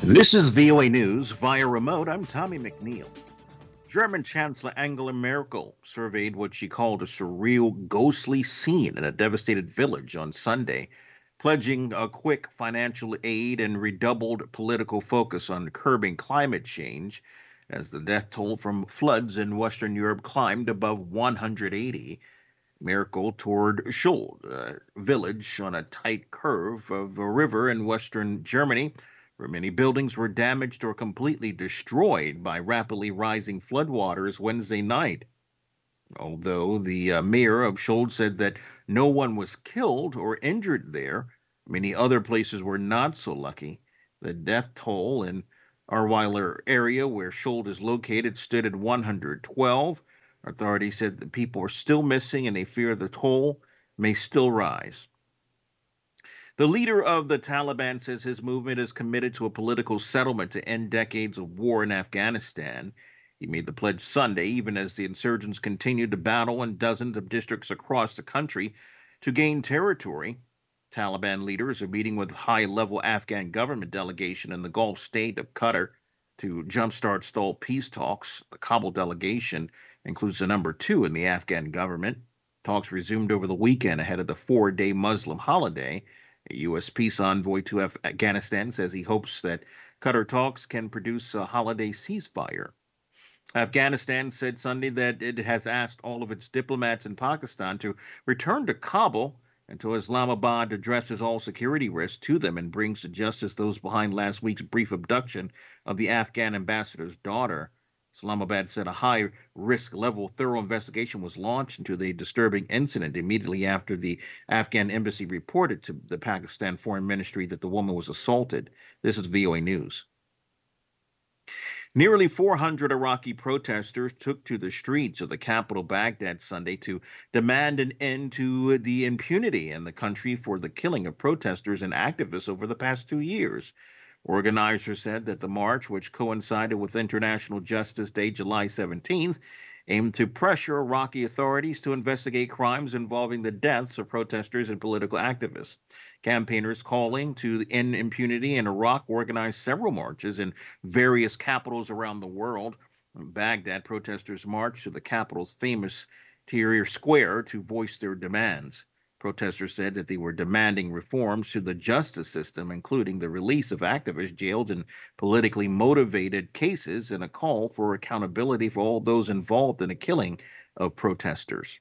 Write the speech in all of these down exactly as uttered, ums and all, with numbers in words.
This is V O A News via remote. I'm Tommy McNeil. German Chancellor Angela Merkel surveyed what she called a surreal, ghostly scene in a devastated village on Sunday, pledging a quick financial aid and redoubled political focus on curbing climate change as the death toll from floods in Western Europe climbed above one hundred eighty. Merkel toured Schuld, a village on a tight curve of a river in western Germany, where many buildings were damaged or completely destroyed by rapidly rising floodwaters Wednesday night. Although the uh, mayor of Schuld said that no one was killed or injured there, many other places were not so lucky. The death toll in Arweiler area, where Schuld is located, stood at one hundred twelve. Authorities said that people are still missing and they fear the toll may still rise. The leader of the Taliban says his movement is committed to a political settlement to end decades of war in Afghanistan. He made the pledge Sunday, even as the insurgents continued to battle in dozens of districts across the country to gain territory. Taliban leaders are meeting with high-level Afghan government delegation in the Gulf state of Qatar to jumpstart stalled peace talks. The Kabul delegation includes the number two in the Afghan government. Talks resumed over the weekend ahead of the four-day Muslim holiday. A U S peace envoy to Afghanistan says he hopes that Qatar talks can produce a holiday ceasefire. Afghanistan said Sunday that it has asked all of its diplomats in Pakistan to return to Kabul until Islamabad addresses all security risks to them and brings to justice those behind last week's brief abduction of the Afghan ambassador's daughter. Islamabad said a high-risk level thorough investigation was launched into the disturbing incident immediately after the Afghan embassy reported to the Pakistan Foreign Ministry that the woman was assaulted. This is V O A News. Nearly four hundred Iraqi protesters took to the streets of the capital Baghdad Sunday to demand an end to the impunity in the country for the killing of protesters and activists over the past two years. Organizers said that the march, which coincided with International Justice Day, July seventeenth, aimed to pressure Iraqi authorities to investigate crimes involving the deaths of protesters and political activists. Campaigners calling to end impunity in Iraq organized several marches in various capitals around the world. In Baghdad, protesters marched to the capital's famous Tahrir Square to voice their demands. Protesters said that they were demanding reforms to the justice system, including the release of activists jailed in politically motivated cases and a call for accountability for all those involved in the killing of protesters.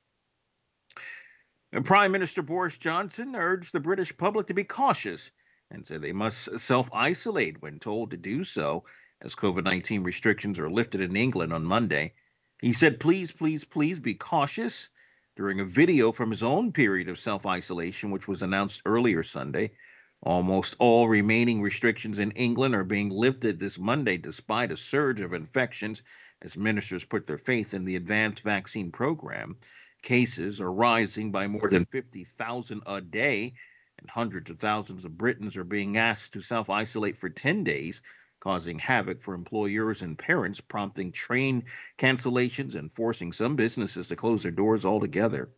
And Prime Minister Boris Johnson urged the British public to be cautious and said they must self-isolate when told to do so as COVID nineteen restrictions are lifted in England on Monday. He said, please, please, please be cautious during a video from his own period of self-isolation, which was announced earlier Sunday. Almost all remaining restrictions in England are being lifted this Monday despite a surge of infections as ministers put their faith in the advanced vaccine program. Cases are rising by more than fifty thousand a day, and hundreds of thousands of Britons are being asked to self-isolate for ten days, causing havoc for employers and parents, prompting train cancellations and forcing some businesses to close their doors altogether.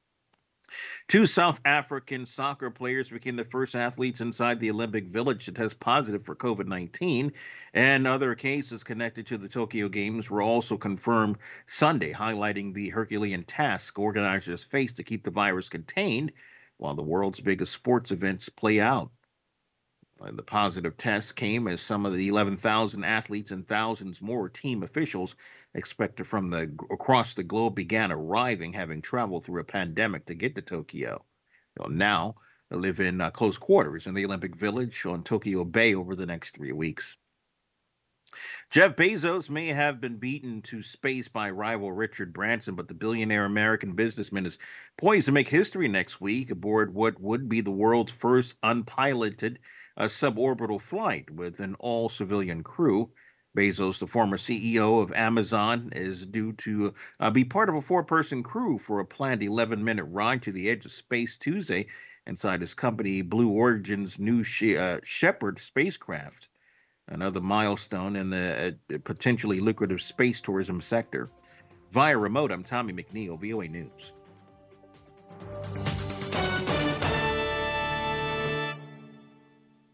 Two South African soccer players became the first athletes inside the Olympic Village to test positive for COVID nineteen, and other cases connected to the Tokyo Games were also confirmed Sunday, highlighting the Herculean task organizers face to keep the virus contained while the world's biggest sports events play out. The positive test came as some of the eleven thousand athletes and thousands more team officials expected from the across the globe began arriving, having traveled through a pandemic to get to Tokyo. They'll now live in uh, close quarters in the Olympic Village on Tokyo Bay over the next three weeks. Jeff Bezos may have been beaten to space by rival Richard Branson, but the billionaire American businessman is poised to make history next week aboard what would be the world's first unpiloted uh, suborbital flight with an all-civilian crew. Bezos, the former C E O of Amazon, is due to uh, be part of a four-person crew for a planned eleven-minute ride to the edge of space Tuesday inside his company Blue Origin's new she- uh, Shepard spacecraft, another milestone in the uh, potentially lucrative space tourism sector. Via remote, I'm Tommy McNeil, V O A News.